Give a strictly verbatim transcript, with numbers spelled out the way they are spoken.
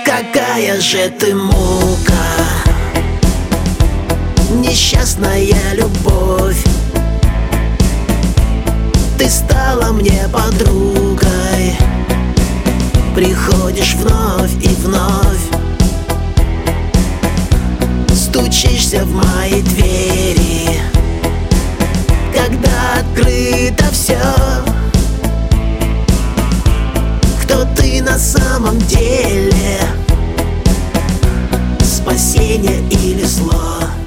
Какая же ты мука, несчастная любовь. Ты стала мне подругой, приходишь вновь и вновь, стучишься в мои двери, когда открыто все. Кто ты на самом деле? Спасение или зло?